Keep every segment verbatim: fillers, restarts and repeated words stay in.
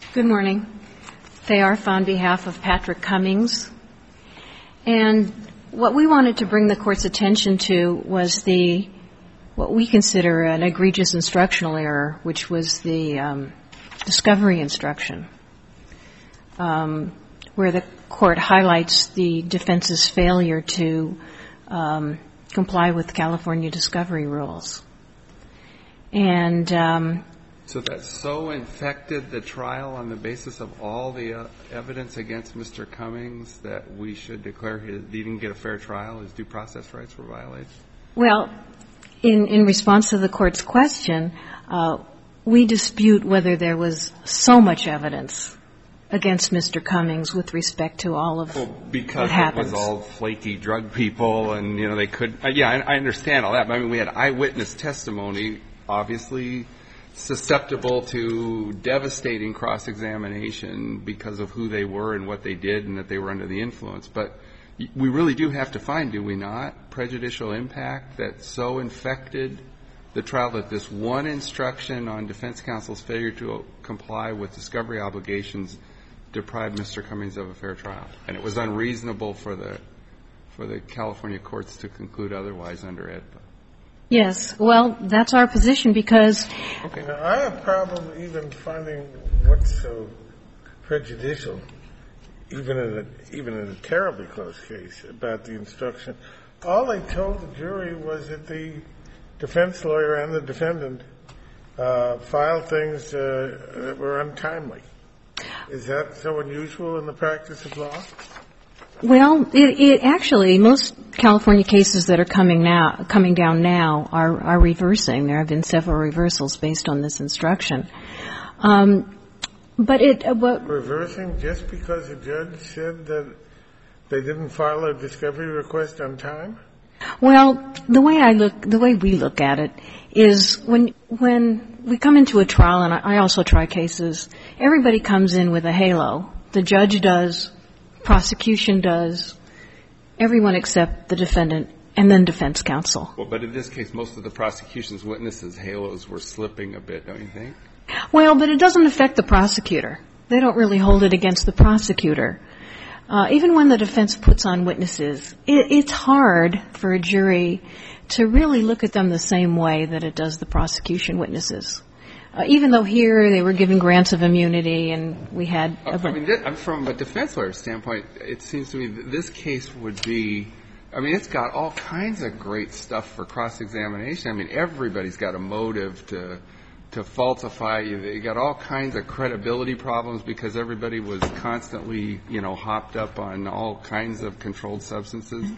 Good morning. They are on behalf of Patrick Cummings. And what we wanted to bring the Court's attention to was the, what we consider an egregious instructional error, which was the um, discovery instruction, um, where the Court highlights the defense's failure to um, comply with California discovery rules. And um, So that so infected the trial on the basis of all the uh, evidence against Mister Cummings that we should declare his, he didn't get a fair trial, his due process rights were violated? Well, in, in response to the Court's question, uh, we dispute whether there was so much evidence against Mister Cummings with respect to all of well, because what happens. It was all flaky drug people and, you know, they could, uh, yeah, I, I understand all that. But I mean, we had eyewitness testimony, obviously susceptible to devastating cross-examination because of who they were and what they did and that they were under the influence. But we really do have to find, do we not, prejudicial impact that so infected the trial that this one instruction on defense counsel's failure to comply with discovery obligations deprived Mister Cummings of a fair trial. And it was unreasonable for the for the California courts to conclude otherwise under A E D P A. Yes. Well, that's our position because okay. Now, I have a problem even finding what's so prejudicial, even in a, even in a terribly close case, about the instruction. All they told the jury was that the defense lawyer and the defendant uh, filed things uh, that were untimely. Is that so unusual in the practice of law? Well, it, it actually, most California cases that are coming now, coming down now are, are reversing. There have been several reversals based on this instruction. Um, but it, uh, but reversing just because a judge said that they didn't file a discovery request on time? Well, the way I look, the way we look at it is when, when we come into a trial, and I, I also try cases, everybody comes in with a halo. The judge does, prosecution does, everyone except the defendant, and then defense counsel. Well, but in this case, most of the prosecution's witnesses' halos were slipping a bit, don't you think? Well, but it doesn't affect the prosecutor. They don't really hold it against the prosecutor. Uh, even when the defense puts on witnesses, it, it's hard for a jury to really look at them the same way that it does the prosecution witnesses. Uh, even though here they were given grants of immunity and we had... Uh, I mean, this, from a defense lawyer standpoint, it seems to me that this case would be, I mean, it's got all kinds of great stuff for cross-examination. I mean, everybody's got a motive to to falsify. You got all kinds of credibility problems because everybody was constantly, you know, hopped up on all kinds of controlled substances.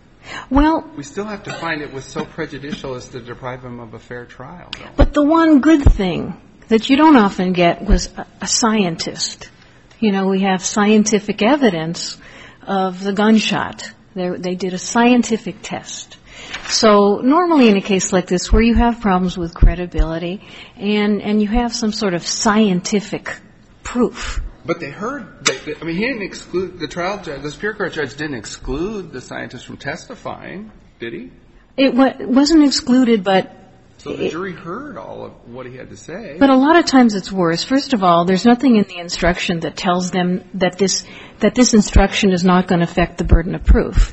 Well, we still have to find it was so prejudicial as to deprive him of a fair trial, though. But the one good thing that you don't often get was a, a scientist. You know, we have scientific evidence of the gunshot. They, they did a scientific test. So normally in a case like this where you have problems with credibility and, and you have some sort of scientific proof. But they heard, they, they, I mean, he didn't exclude, the trial judge, the Superior Court judge didn't exclude the scientist from testifying, did he? It wa- wasn't excluded, but... So the jury heard all of what he had to say. But a lot of times it's worse. First of all, there's nothing in the instruction that tells them that this, that this instruction is not going to affect the burden of proof.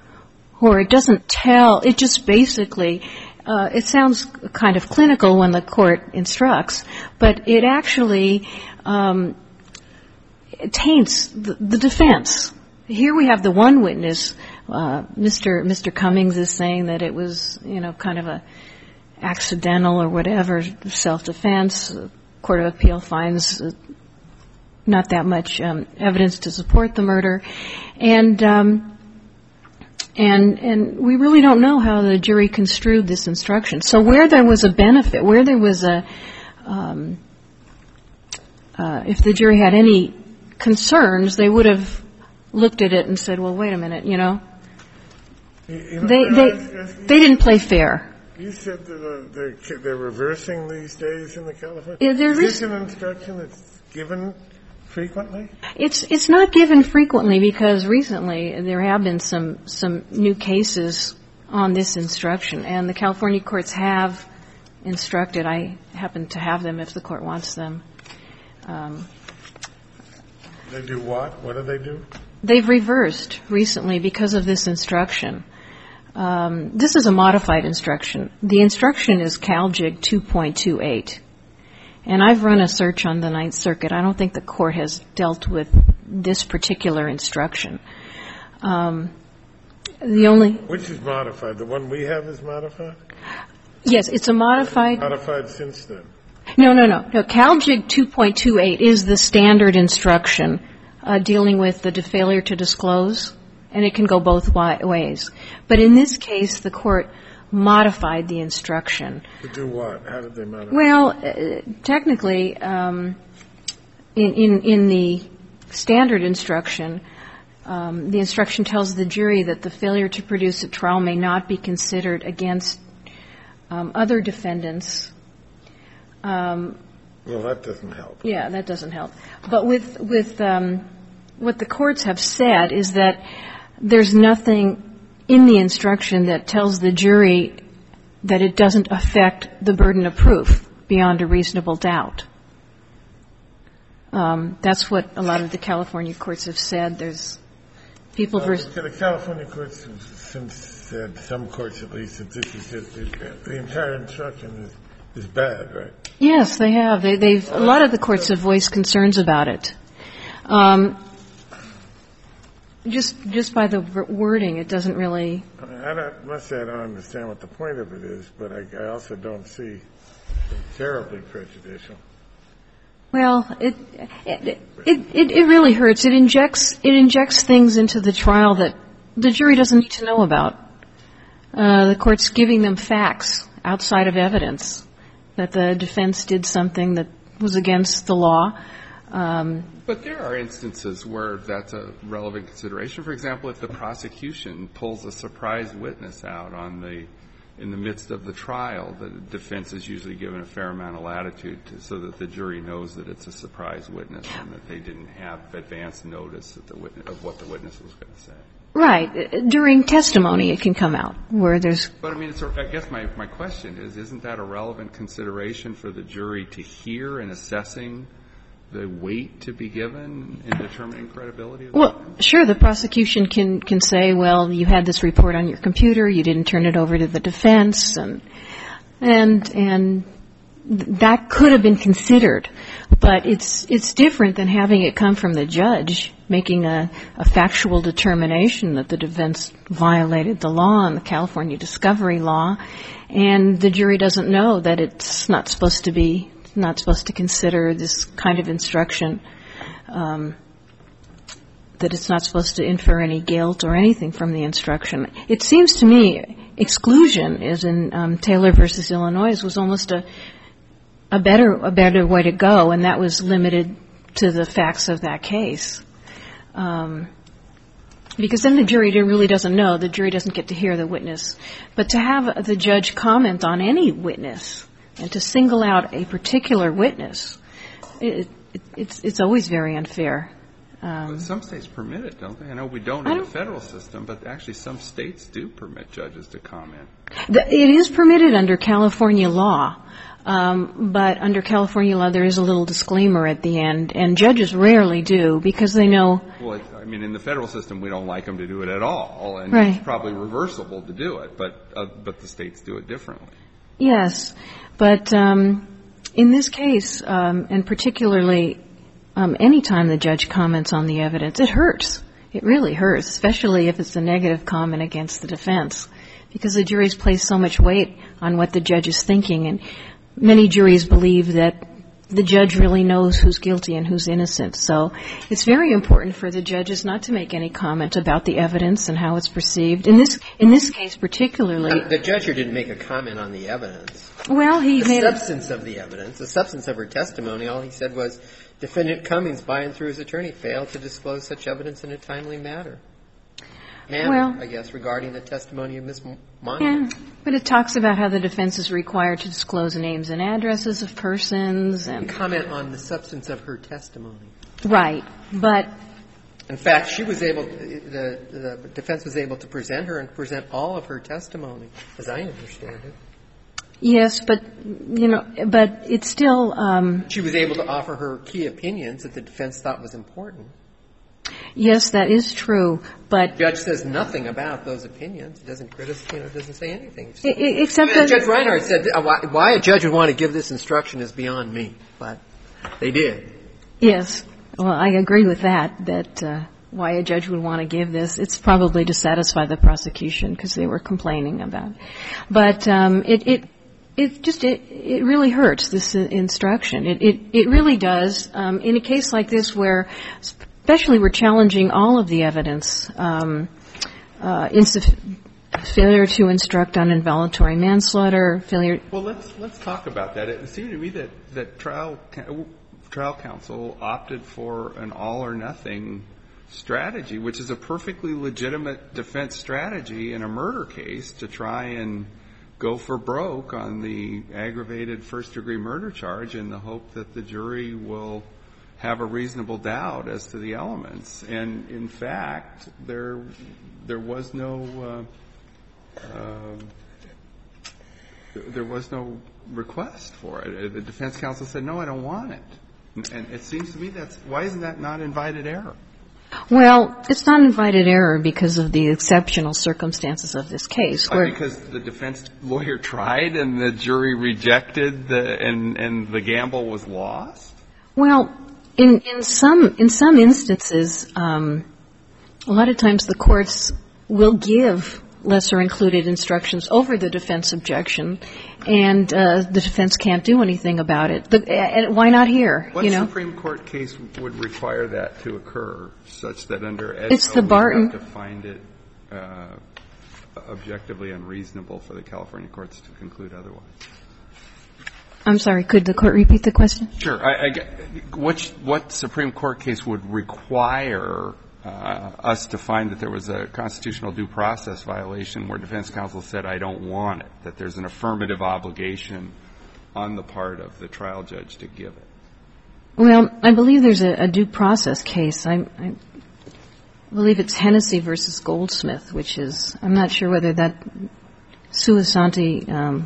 Or it doesn't tell, it just basically, uh, it sounds kind of clinical when the court instructs, but it actually um, it taints the, the defense. Here we have the one witness, uh, Mister Mister Cummings is saying that it was, you know, kind of a accidental or whatever, self-defense. Court of Appeal finds uh, not that much um, evidence to support the murder. And... Um, And, and we really don't know how the jury construed this instruction. So where there was a benefit, where there was a, um, uh, if the jury had any concerns, they would have looked at it and said, well, wait a minute, you know. You, you know they, they, they didn't play fair. You said that uh, they're, they're reversing these days in the California? Yeah, there is is this an instruction that's given frequently? It's it's not given frequently because recently there have been some some new cases on this instruction, and the California courts have instructed. I happen to have them if the court wants them. Um, They do what? What do they do? They've reversed recently because of this instruction. Um, this is a modified instruction. The instruction is CalJIG two point two eight. And I've run a search on the Ninth Circuit. I don't think the court has dealt with this particular instruction. Um, the only... Which is modified? The one we have is modified? Yes, it's a modified... Modified since then? No, no, no. No, CalJIG two point two eight is the standard instruction uh, dealing with the failure to disclose, and it can go both ways. But in this case, the court modified the instruction. To do what? How did they modify? Well, uh, technically, um, in, in, in the standard instruction, um, the instruction tells the jury that the failure to produce at trial may not be considered against um, other defendants. Um, well, that doesn't help. Yeah, that doesn't help. But with with um, what the courts have said is that there's nothing in the instruction that tells the jury that it doesn't affect the burden of proof beyond a reasonable doubt. Um, that's what a lot of the California courts have said. There's people uh, versus the California courts have since said, some courts at least, that this is just it, the entire instruction is. is bad, right? Yes, they have. They, they've a lot of the courts have voiced concerns about it. Um, just just by the wording, it doesn't really. I, mean, I don't, must say I don't understand what the point of it is, but I, I also don't see it terribly prejudicial. Well, it it, it it really hurts. It injects it injects things into the trial that the jury doesn't need to know about. Uh, the court's giving them facts outside of evidence that the defense did something that was against the law. Um, but there are instances where that's a relevant consideration. For example, if the prosecution pulls a surprise witness out on the in the midst of the trial, the defense is usually given a fair amount of latitude to, so that the jury knows that it's a surprise witness and that they didn't have advance notice of, the witness, of what the witness was going to say. Right. During testimony, it can come out where there's. But I mean, it's a, I guess my my question is: isn't that a relevant consideration for the jury to hear in assessing the weight to be given in determining credibility of the Well, witness? sure. The prosecution can can say, "Well, you had this report on your computer. You didn't turn it over to the defense," and and and that could have been considered. But it's it's different than having it come from the judge making a, a factual determination that the defense violated the law and the California discovery law, and the jury doesn't know that it's not supposed to be not supposed to consider this kind of instruction, um, that it's not supposed to infer any guilt or anything from the instruction. It seems to me exclusion, as in um, Taylor versus Illinois, was almost a a better a better way to go, and that was limited to the facts of that case. Um, because then the jury really doesn't know. The jury doesn't get to hear the witness. But to have the judge comment on any witness and to single out a particular witness, it, it, it's it's always very unfair. Um, some states permit it, don't they? I know we don't in the federal system, but actually some states do permit judges to comment. The, it is permitted under California law. Um, but under California law, there is a little disclaimer at the end, and judges rarely do because they know. Well, it, I mean, in the federal system, we don't like them to do it at all, and right. It's probably reversible to do it, but uh, but the states do it differently. Yes, but um, in this case, um, and particularly um, any time the judge comments on the evidence, it hurts. It really hurts, especially if it's a negative comment against the defense, because the juries place so much weight on what the judge is thinking, and many juries believe that the judge really knows who's guilty and who's innocent. So it's very important for the judges not to make any comment about the evidence and how it's perceived. In this in this case particularly. The judge here didn't make a comment on the evidence. Well, he the made The substance a, of the evidence, the substance of her testimony, all he said was, Defendant Cummings, by and through his attorney, failed to disclose such evidence in a timely manner. Manner, well, I guess, regarding the testimony of Miz Monahan. Yeah, but it talks about how the defense is required to disclose names and addresses of persons and comment on the substance of her testimony. Right, but in fact, she was able. The, the defense was able to present her and present all of her testimony, as I understand it. Yes, but you know, but it's still. Um, she was able to offer her key opinions that the defense thought was important. Yes, that is true, but The judge says nothing about those opinions. It doesn't criticize, you know, it doesn't say anything. I- I- except And that Judge Reinhardt said uh, why, why a judge would want to give this instruction is beyond me, but they did. yes, well, I agree with that. That uh, why a judge would want to give this, it's probably to satisfy the prosecution because they were complaining about it. But um, it, it it just it, it really hurts this instruction. It it, it really does. Um, in a case like this where especially we're challenging all of the evidence, um, uh, insuff- failure to instruct on involuntary manslaughter, failure. Well, let's let's talk about that. It seemed to me that that trial trial counsel opted for an all or nothing strategy, which is a perfectly legitimate defense strategy in a murder case to try and go for broke on the aggravated first degree murder charge in the hope that the jury will have a reasonable doubt as to the elements. And in fact, there there was no uh, uh, there was no request for it. The defense counsel said, "No, I don't want it." And it seems to me that's why isn't that not invited error? Well, it's not invited error because of the exceptional circumstances of this case. Where Because the defense lawyer tried and the jury rejected the, and and the gamble was lost. Well, in in some in some instances, um, a lot of times the courts will give lesser included instructions over the defense objection, and uh, the defense can't do anything about it. The, and why not here? What you know, Supreme Court case would require that to occur, such that under E D It's P A the we Barton. have to find it uh, objectively unreasonable for the California courts to conclude otherwise? I'm sorry. Could the court repeat the question? Sure. I, I get, which, what Supreme Court case would require uh, us to find that there was a constitutional due process violation where defense counsel said, I don't want it, that there's an affirmative obligation on the part of the trial judge to give it? Well, I believe there's a, a due process case. I, I believe it's Hennessy versus Goldsmith, which is, I'm not sure whether that sua sante um,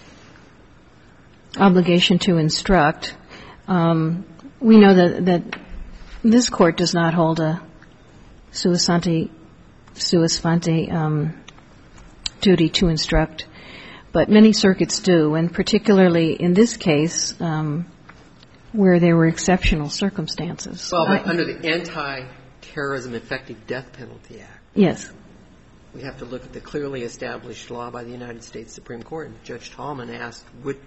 obligation to instruct. Um, we know that, that this court does not hold a sua sante, sua sponte um, duty to instruct, but many circuits do, and particularly in this case, um, where there were exceptional circumstances. Well, but I, under the Anti-Terrorism Effective Death Penalty Act, yes. we have to look at the clearly established law by the United States Supreme Court. And Judge Tallman asked which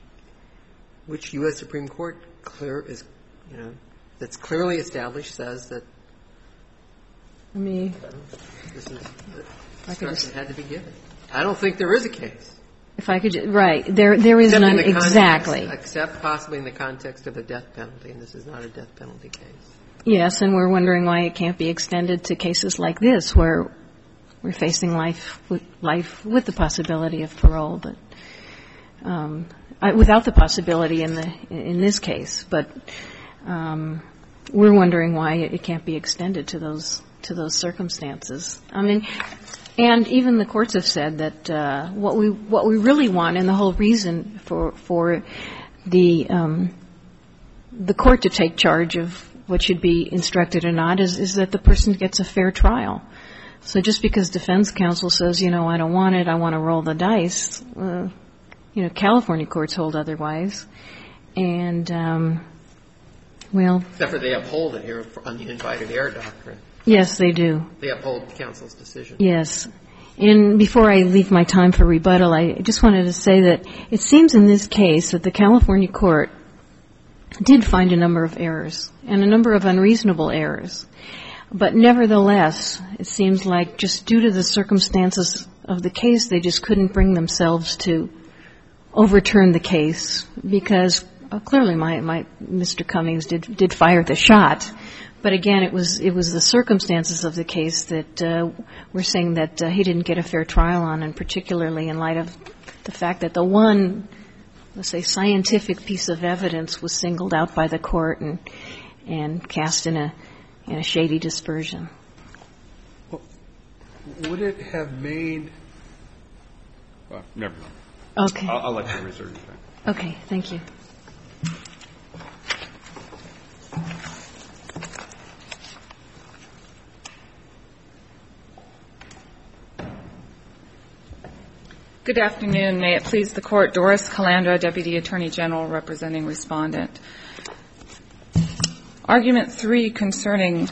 which U S Supreme Court clear is, you know, that's clearly established says that I mean, this is I could just, instruction had to be given. I don't think there is a case. if I could, ju- right, there there is Except in none the context- exactly. Except possibly in the context of a death penalty, and this is not a death penalty case. Yes, and we're wondering why it can't be extended to cases like this, where we're facing life with, life with the possibility of parole, but um, I, without the possibility in the in this case. But um, we're wondering why it can't be extended to those to those circumstances. I mean, and even the courts have said that uh, what we what we really want, and the whole reason for for the um, the court to take charge of what should be instructed or not is, is that the person gets a fair trial. So just because defense counsel says, you know, I don't want it, I want to roll the dice, uh, you know, California courts hold otherwise. And, um, well. Except for they uphold it here on the invited error doctrine. Yes, they do. They uphold counsel's decision. Yes. And before I leave my time for rebuttal, I just wanted to say that it seems in this case that the California court did find a number of errors and a number of unreasonable errors. But nevertheless, it seems like just due to the circumstances of the case, they just couldn't bring themselves to overturn the case because uh, clearly my, my Mister Cummings did, did fire the shot. But again, it was it was the circumstances of the case that uh, we're saying that uh, he didn't get a fair trial on, and particularly in light of the fact that the one, let's say, scientific piece of evidence was singled out by the court and and cast in a in a shady dispersion. Well, would it have made? Well, never mind. Okay. I'll, I'll let you reserve your time. Okay. Thank you. Good afternoon. May it please the Court. Doris Calandra, Deputy Attorney General, representing Respondent. Argument three concerning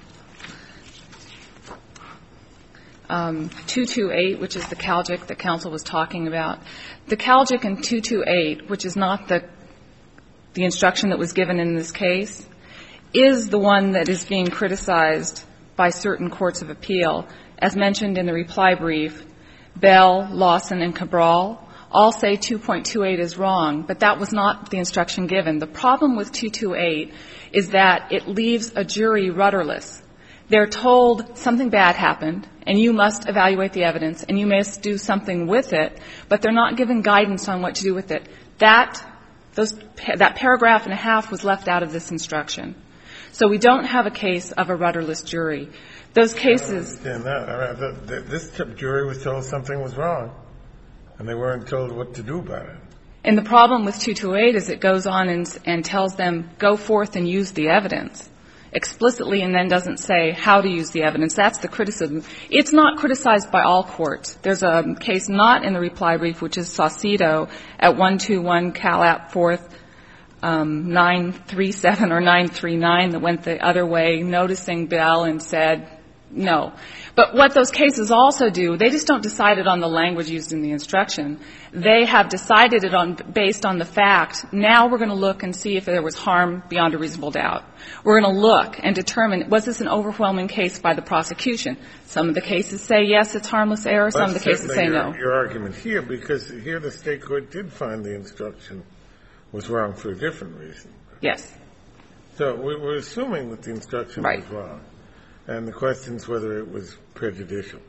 um, two twenty-eight, which is the CALJIC that counsel was talking about. The CALJIC in two twenty-eight, which is not the the instruction that was given in this case, is the one that is being criticized by certain courts of appeal. As mentioned in the reply brief, Bell, Lawson, and Cabral all say two point two eight is wrong, but that was not the instruction given. The problem with two twenty-eight is that it leaves a jury rudderless. They're told something bad happened, and you must evaluate the evidence, and you must do something with it, but they're not given guidance on what to do with it. That, those, that paragraph and a half was left out of this instruction. So we don't have a case of a rudderless jury. Those cases. I don't understand that. This jury was told something was wrong, and they weren't told what to do about it. And the problem with two twenty-eight is it goes on and, and tells them, go forth and use the evidence explicitly, and then doesn't say how to use the evidence. That's the criticism. It's not criticized by all courts. There's a case not in the reply brief, which is Saucedo at one twenty-one Calap fourth, um, nine thirty-seven or nine thirty-nine that went the other way, noticing Bell and said no. But what those cases also do, they just don't decide it on the language used in the instruction. They have decided it on based on the fact, now we're going to look and see if there was harm beyond a reasonable doubt. We're going to look and determine, was this an overwhelming case by the prosecution? Some of the cases say, yes, it's harmless error. Some of the cases say your, no. Your argument here, because here the state court did find the instruction was wrong for a different reason. Yes. So we're assuming that the instruction right. was wrong. And the question is whether it was prejudicial.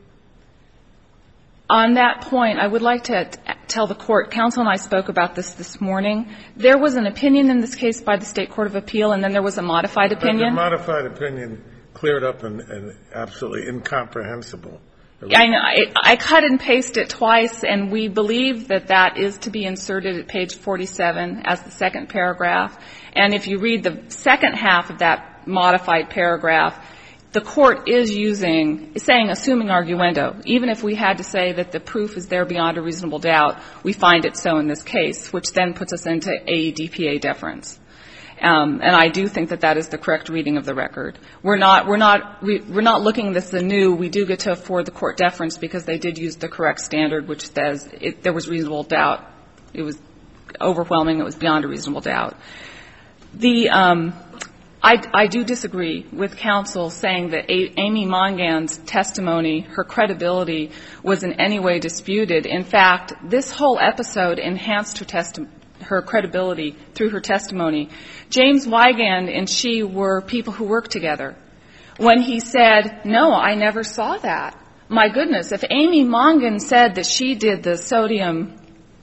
On that point, I would like to t- tell the Court, counsel and I spoke about this this morning. There was an opinion in this case by the State Court of Appeal, and then there was a modified opinion. But the modified opinion cleared up and, and absolutely incomprehensible. I know. I, I cut and pasted it twice, and we believe that that is to be inserted at page forty-seven as the second paragraph. And if you read the second half of that modified paragraph, the Court is using, saying assuming arguendo. Even if we had to say that the proof is there beyond a reasonable doubt, we find it so in this case, which then puts us into A D P A deference. Um, and I do think that that is the correct reading of the record. We're not, we're not, we, we're not looking at this anew. We do get to afford the Court deference because they did use the correct standard, which says it, there was reasonable doubt. It was overwhelming. It was beyond a reasonable doubt. The, um, I, I do disagree with counsel saying that a, Amy Mongan's testimony, her credibility, was in any way disputed. In fact, this whole episode enhanced her testimony. Her credibility through her testimony. James Wigand and she were people who worked together. When he said, no, I never saw that. My goodness, if Amy Mongan said that she did the sodium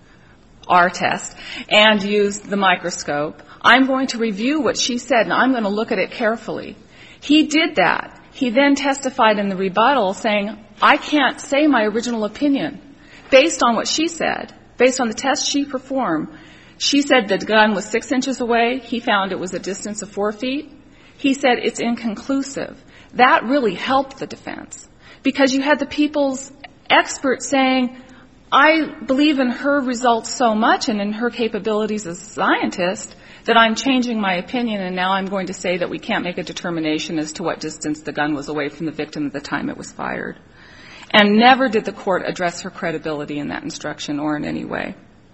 R test and used the microscope, I'm going to review what she said and I'm going to look at it carefully. He did that. He then testified in the rebuttal saying, I can't say my original opinion based on what she said, based on the test she performed. She said the gun was six inches away. He found it was a distance of four feet. He said it's inconclusive. That really helped the defense because you had the people's experts saying, I believe in her results so much and in her capabilities as a scientist that I'm changing my opinion and now I'm going to say that we can't make a determination as to what distance the gun was away from the victim at the time it was fired. And never did the Court address her credibility in that instruction or in any way.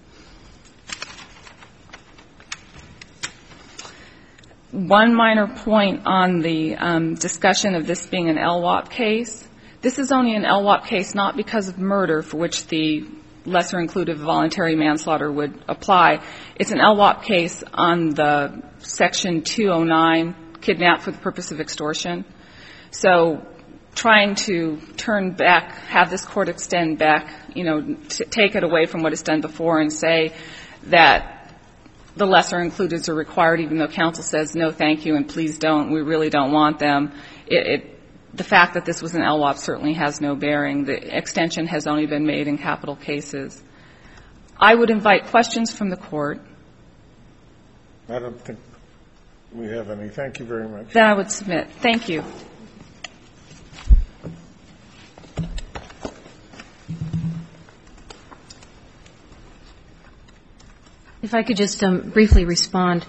One minor point on the um, discussion of this being an L W O P case. This is only an L W O P case not because of murder, for which the lesser included voluntary manslaughter would apply. It's an L W O P case on the Section two oh nine, kidnap for the purpose of extortion. So trying to turn back, have this Court extend back, you know, t- take it away from what it's done before and say that the lesser includeds are required, even though counsel says, no, thank you, and please don't, we really don't want them. It, it, the fact that this was an L W O P certainly has no bearing. The extension has only been made in capital cases. I would invite questions from the Court. I don't think we have any. Thank you very much. Then I would submit. Thank you. If I could just um, briefly respond.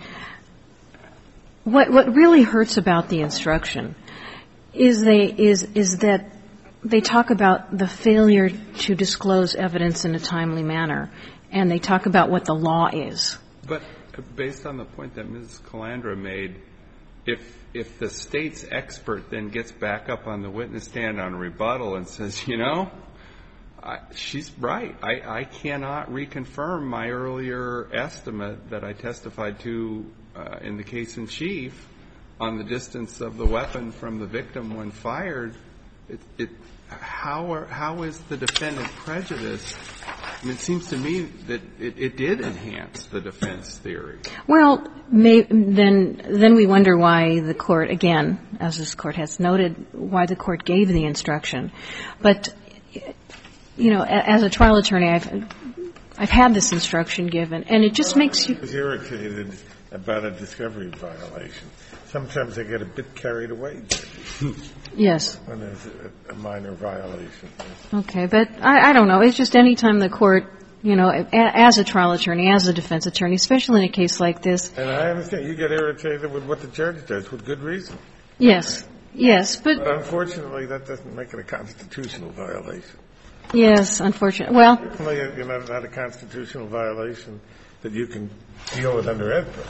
What what really hurts about the instruction is they is is that they talk about the failure to disclose evidence in a timely manner, and they talk about what the law is. But based on the point that Miz Calandra made, if if the state's expert then gets back up on the witness stand on rebuttal and says, you know, I, she's right. I, I cannot reconfirm my earlier estimate that I testified to uh, in the case in chief on the distance of the weapon from the victim when fired. It, it, how are, how is the defendant prejudiced? I mean, it seems to me that it, it did enhance the defense theory. Well, may, then then we wonder why the court, again, as this court has noted, why the court gave the instruction. But, you know, as a trial attorney, I've I've had this instruction given, and it just makes you. I was irritated about a discovery violation. Sometimes they get a bit carried away. Yes. When there's a, a minor violation. Okay, but I, I don't know. It's just any time the court, you know, a, as a trial attorney, as a defense attorney, especially in a case like this. And I understand you get irritated with what the judge does, with good reason. Yes. Yes, but. But unfortunately, that doesn't make it a constitutional violation. Yes, unfortunately. Well. Certainly, you know, not a constitutional violation that you can deal with under E D P A.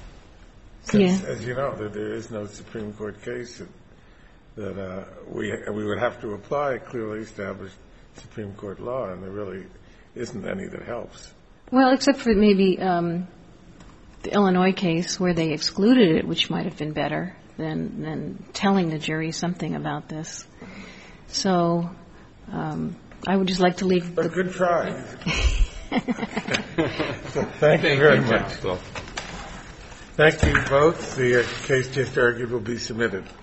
Since, yeah. as you know, there, there is no Supreme Court case that, that uh, we we would have to apply a clearly established Supreme Court law, and there really isn't any that helps. Well, except for maybe um, the Illinois case where they excluded it, which might have been better than than telling the jury something about this. So um, I would just like to leave. But the good try. so, thank, thank you very you, much. Thank you both. The uh, case just argued will be submitted.